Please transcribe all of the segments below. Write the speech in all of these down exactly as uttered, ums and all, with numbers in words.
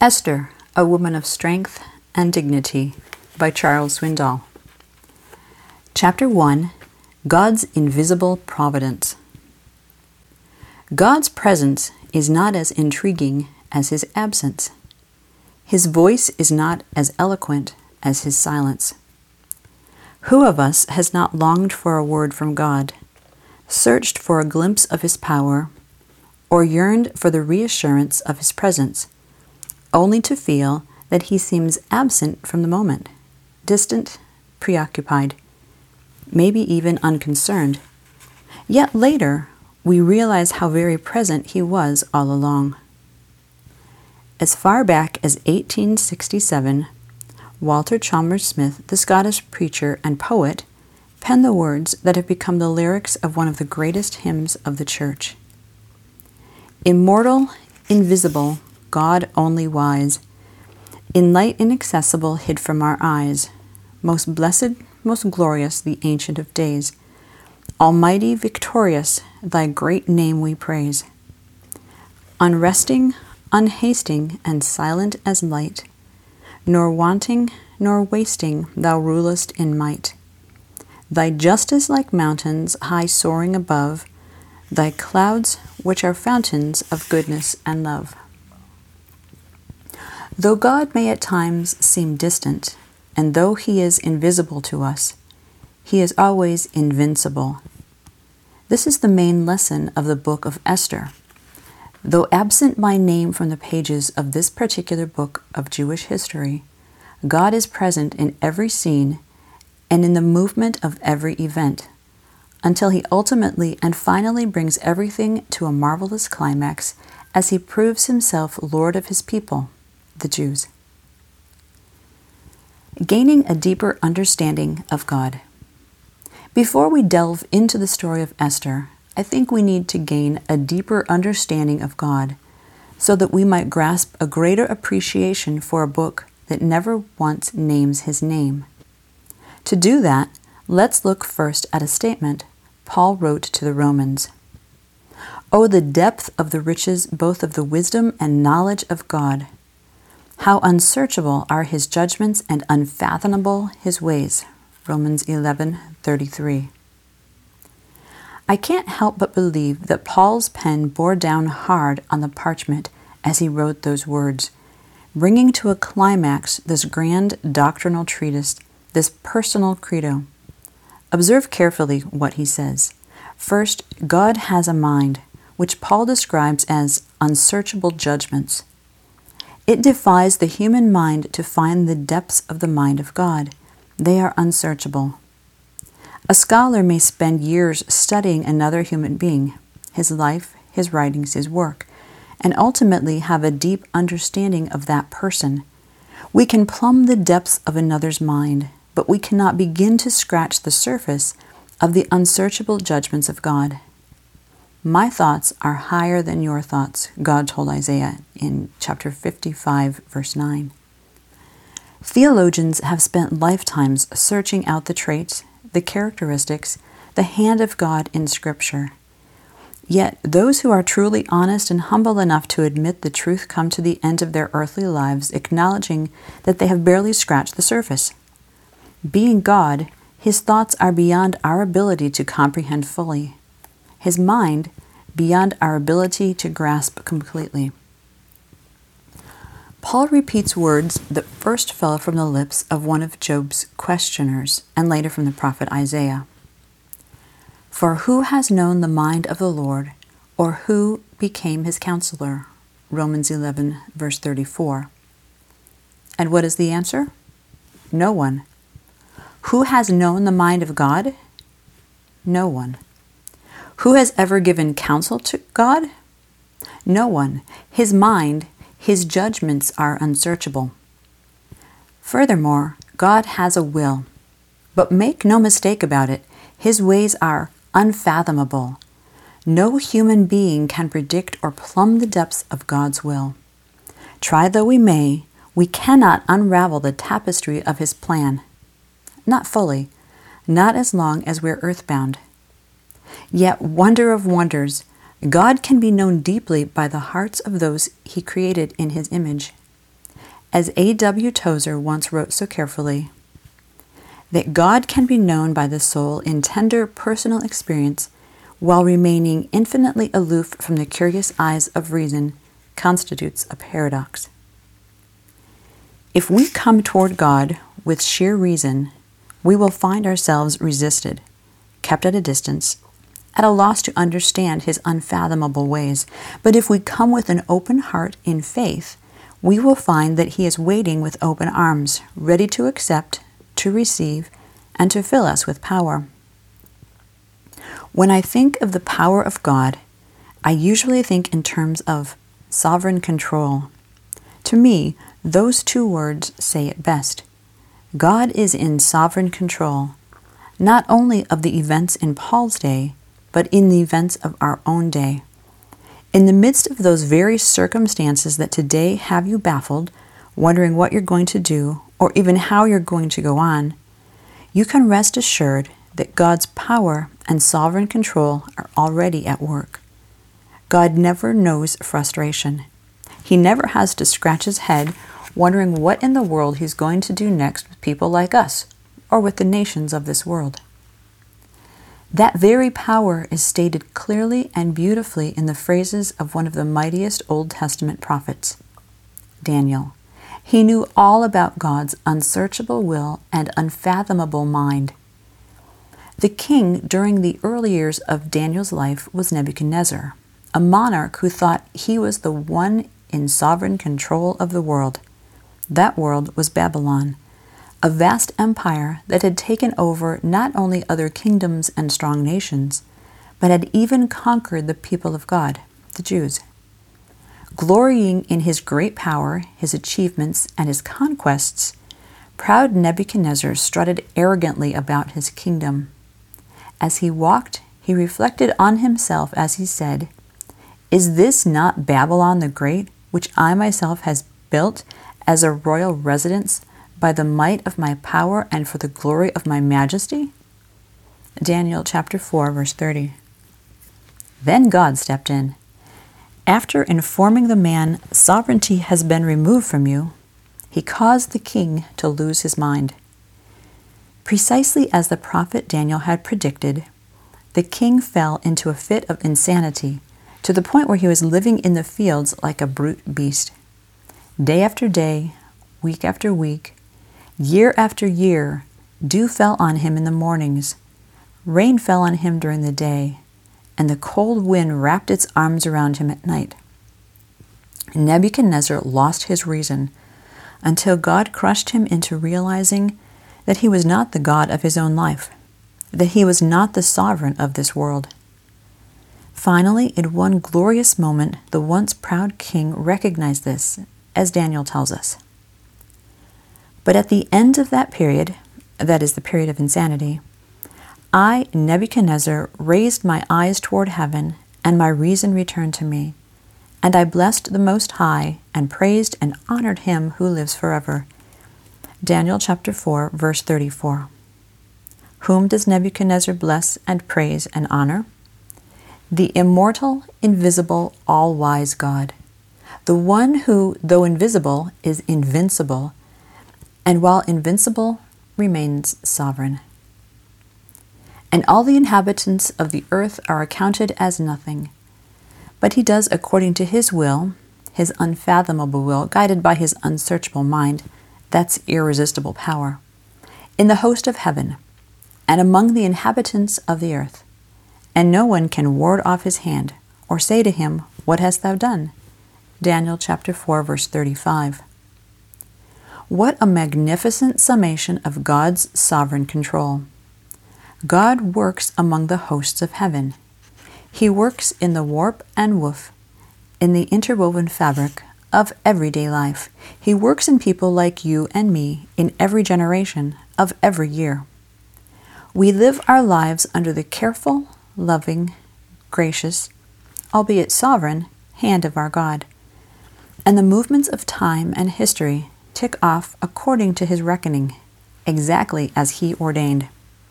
Esther, a Woman of Strength and Dignity by Charles Swindoll. Chapter one, God's Invisible Providence. God's presence is not as intriguing as his absence. His voice is not as eloquent as his silence. Who of us has not longed for a word from God, searched for a glimpse of his power, or yearned for the reassurance of his presence, only to feel that he seems absent from the moment, distant, preoccupied, maybe even unconcerned. Yet later, we realize how very present he was all along. As far back as eighteen sixty-seven, Walter Chalmers Smith, the Scottish preacher and poet, penned the words that have become the lyrics of one of the greatest hymns of the Church. Immortal, invisible, God only wise, in light inaccessible hid from our eyes, most blessed, most glorious, the Ancient of Days, almighty, victorious, thy great name we praise. Unresting, unhasting, and silent as light, nor wanting, nor wasting, thou rulest in might. Thy justice like mountains, high soaring above, thy clouds, which are fountains of goodness and love. Though God may at times seem distant, and though he is invisible to us, he is always invincible. This is the main lesson of the book of Esther. Though absent by name from the pages of this particular book of Jewish history, God is present in every scene and in the movement of every event, until he ultimately and finally brings everything to a marvelous climax as he proves himself Lord of his people, the Jews. Gaining a deeper understanding of God. Before we delve into the story of Esther, I think we need to gain a deeper understanding of God so that we might grasp a greater appreciation for a book that never once names his name. To do that, let's look first at a statement Paul wrote to the Romans. Oh, the depth of the riches both of the wisdom and knowledge of God! How unsearchable are his judgments and unfathomable his ways. Romans eleven thirty-three. I can't help but believe that Paul's pen bore down hard on the parchment as he wrote those words, bringing to a climax this grand doctrinal treatise, this personal credo. Observe carefully what he says. First, God has a mind, which Paul describes as unsearchable judgments. It defies the human mind to find the depths of the mind of God. They are unsearchable. A scholar may spend years studying another human being, his life, his writings, his work, and ultimately have a deep understanding of that person. We can plumb the depths of another's mind, but we cannot begin to scratch the surface of the unsearchable judgments of God. My thoughts are higher than your thoughts, God told Isaiah in chapter fifty-five, verse nine. Theologians have spent lifetimes searching out the traits, the characteristics, the hand of God in Scripture. Yet those who are truly honest and humble enough to admit the truth come to the end of their earthly lives acknowledging that they have barely scratched the surface. Being God, his thoughts are beyond our ability to comprehend fully. His mind beyond our ability to grasp completely. Paul repeats words that first fell from the lips of one of Job's questioners and later from the prophet Isaiah. For who has known the mind of the Lord, or who became his counselor? Romans eleven, verse thirty-four. And what is the answer? No one. Who has known the mind of God? No one. Who has ever given counsel to God? No one. His mind, his judgments are unsearchable. Furthermore, God has a will. But make no mistake about it, his ways are unfathomable. No human being can predict or plumb the depths of God's will. Try though we may, we cannot unravel the tapestry of his plan. Not fully, not as long as we're earthbound. Yet, wonder of wonders, God can be known deeply by the hearts of those he created in his image. As A W Tozer once wrote so carefully, that God can be known by the soul in tender personal experience while remaining infinitely aloof from the curious eyes of reason constitutes a paradox. If we come toward God with sheer reason, we will find ourselves resisted, kept at a distance, at a loss to understand His unfathomable ways. But if we come with an open heart in faith, we will find that He is waiting with open arms, ready to accept, to receive, and to fill us with power. When I think of the power of God, I usually think in terms of sovereign control. To me, those two words say it best. God is in sovereign control, not only of the events in Paul's day, but in the events of our own day. In the midst of those very circumstances that today have you baffled, wondering what you're going to do, or even how you're going to go on, you can rest assured that God's power and sovereign control are already at work. God never knows frustration. He never has to scratch his head wondering what in the world He's going to do next with people like us, or with the nations of this world. That very power is stated clearly and beautifully in the phrases of one of the mightiest Old Testament prophets, Daniel. He knew all about God's unsearchable will and unfathomable mind. The king during the early years of Daniel's life was Nebuchadnezzar, a monarch who thought he was the one in sovereign control of the world. That world was Babylon, a vast empire that had taken over not only other kingdoms and strong nations, but had even conquered the people of God, the Jews. Glorying in his great power, his achievements, and his conquests, proud Nebuchadnezzar strutted arrogantly about his kingdom. As he walked, he reflected on himself as he said, "Is this not Babylon the Great, which I myself has built as a royal residence by the might of my power and for the glory of my majesty?" Daniel chapter four, verse thirty. Then God stepped in. After informing the man, "Sovereignty has been removed from you," He caused the king to lose his mind. Precisely as the prophet Daniel had predicted, the king fell into a fit of insanity, to the point where he was living in the fields like a brute beast. Day after day, week after week, year after year, dew fell on him in the mornings, rain fell on him during the day, and the cold wind wrapped its arms around him at night. Nebuchadnezzar lost his reason until God crushed him into realizing that he was not the God of his own life, that he was not the sovereign of this world. Finally, in one glorious moment, the once proud king recognized this, as Daniel tells us. But at the end of that period, that is the period of insanity, I, Nebuchadnezzar, raised my eyes toward heaven, and my reason returned to me. And I blessed the Most High, and praised and honored Him who lives forever. Daniel chapter four, verse thirty-four. Whom does Nebuchadnezzar bless and praise and honor? The immortal, invisible, all-wise God, the one who, though invisible, is invincible, and while invincible, remains sovereign. And all the inhabitants of the earth are accounted as nothing. But He does according to His will, His unfathomable will, guided by His unsearchable mind, that's irresistible power, in the host of heaven, and among the inhabitants of the earth. And no one can ward off His hand, or say to Him, "What hast thou done?" Daniel chapter four, verse thirty-five. What a magnificent summation of God's sovereign control. God works among the hosts of heaven. He works in the warp and woof, in the interwoven fabric of everyday life. He works in people like you and me in every generation of every year. We live our lives under the careful, loving, gracious, albeit sovereign, hand of our God. And the movements of time and history tick off according to His reckoning, exactly as He ordained.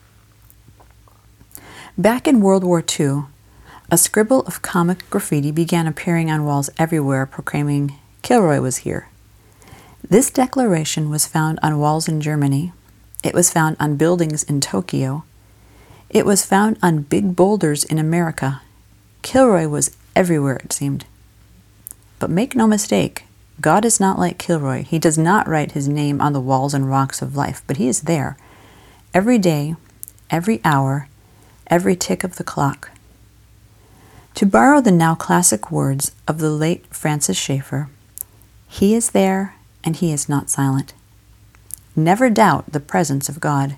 Back in World War Two, a scribble of comic graffiti began appearing on walls everywhere proclaiming, "Kilroy was here." This declaration was found on walls in Germany. It was found on buildings in Tokyo. It was found on big boulders in America. Kilroy was everywhere, it seemed. But make no mistake, God is not like Kilroy. He does not write his name on the walls and rocks of life, but he is there every day, every hour, every tick of the clock. To borrow the now classic words of the late Francis Schaeffer, he is there and he is not silent. Never doubt the presence of God.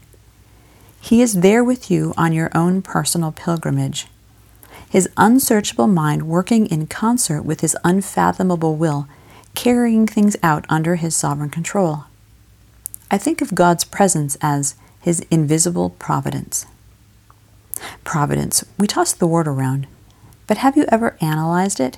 He is there with you on your own personal pilgrimage. His unsearchable mind working in concert with his unfathomable will, carrying things out under his sovereign control. I think of God's presence as his invisible providence. Providence, we toss the word around, but have you ever analyzed it?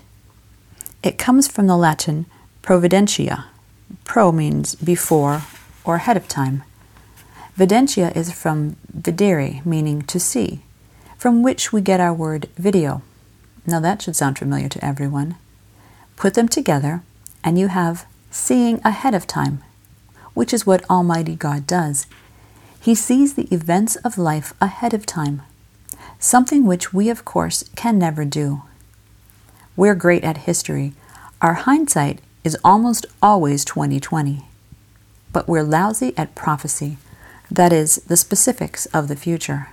It comes from the Latin providentia. Pro means before or ahead of time. Videncia is from videre, meaning to see, from which we get our word video. Now that should sound familiar to everyone. Put them together, and you have seeing ahead of time, which is what Almighty God does. He sees the events of life ahead of time, something which we, of course, can never do. We're great at history. Our hindsight is almost always twenty twenty. But we're lousy at prophecy, that is, the specifics of the future.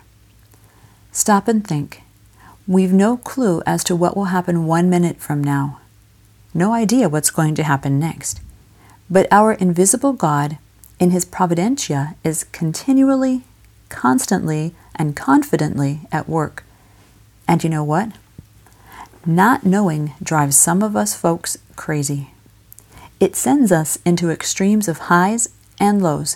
Stop and think. We've no clue as to what will happen one minute from now. No idea what's going to happen next. But our invisible God, in his providentia, is continually, constantly, and confidently at work. And you know what? Not knowing drives some of us folks crazy. It sends us into extremes of highs and lows.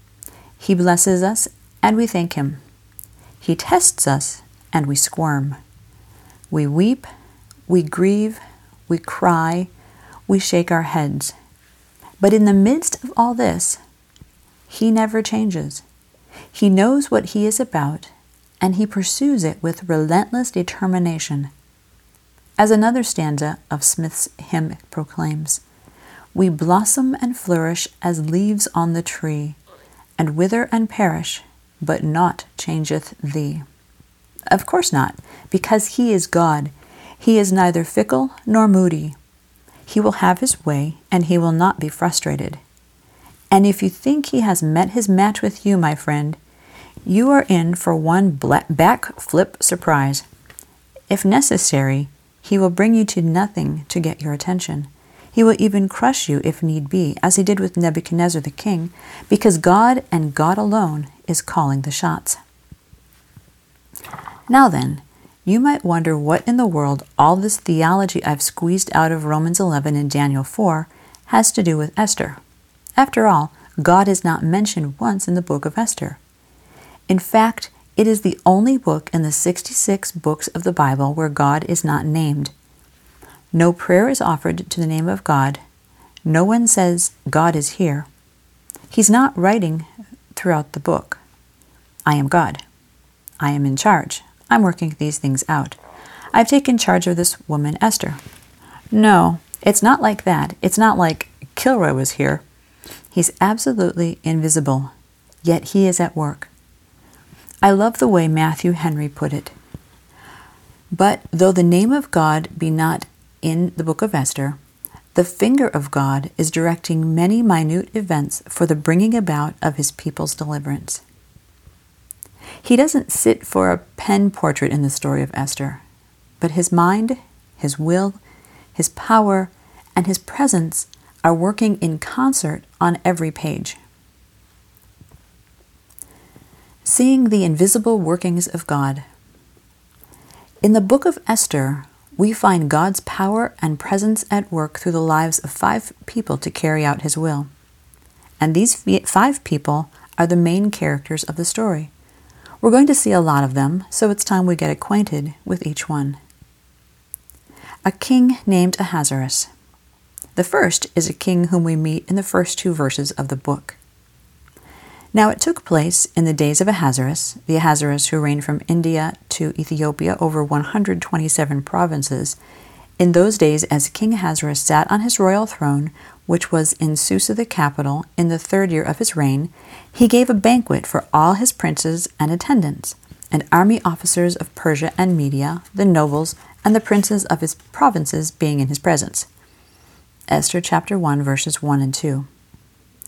He blesses us, and we thank him. He tests us, and we squirm. We weep, we grieve, we cry, we shake our heads. But in the midst of all this, he never changes. He knows what he is about, and he pursues it with relentless determination. As another stanza of Smith's hymn proclaims, we blossom and flourish as leaves on the tree, and wither and perish, but naught changeth thee. Of course not, because he is God. He is neither fickle nor moody. He will have his way, and he will not be frustrated. And if you think he has met his match with you, my friend, you are in for one backflip surprise. If necessary, he will bring you to nothing to get your attention. He will even crush you if need be, as he did with Nebuchadnezzar the king, because God and God alone is calling the shots. Now then, you might wonder what in the world all this theology I've squeezed out of Romans eleven and Daniel four has to do with Esther. After all, God is not mentioned once in the book of Esther. In fact, it is the only book in the sixty-six books of the Bible where God is not named. No prayer is offered to the name of God. No one says, God is here. He's not writing throughout the book. I am God. I am in charge. I'm working these things out. I've taken charge of this woman, Esther. No, it's not like that. It's not like Kilroy was here. He's absolutely invisible, yet he is at work. I love the way Matthew Henry put it. But though the name of God be not in the book of Esther, the finger of God is directing many minute events for the bringing about of his people's deliverance. He doesn't sit for a pen portrait in the story of Esther, but his mind, his will, his power, and his presence are working in concert on every page. Seeing the invisible workings of God. In the book of Esther, we find God's power and presence at work through the lives of five people to carry out his will. And these five people are the main characters of the story. We're going to see a lot of them, so it's time we get acquainted with each one. A king named Ahasuerus. The first is a king whom we meet in the first two verses of the book. Now it took place in the days of Ahasuerus, the Ahasuerus who reigned from India to Ethiopia over one hundred twenty-seven provinces. In those days, as King Ahasuerus sat on his royal throne, which was in Susa the capital, in the third year of his reign, he gave a banquet for all his princes and attendants, and army officers of Persia and Media, the nobles, and the princes of his provinces being in his presence. Esther chapter one, verses one and two.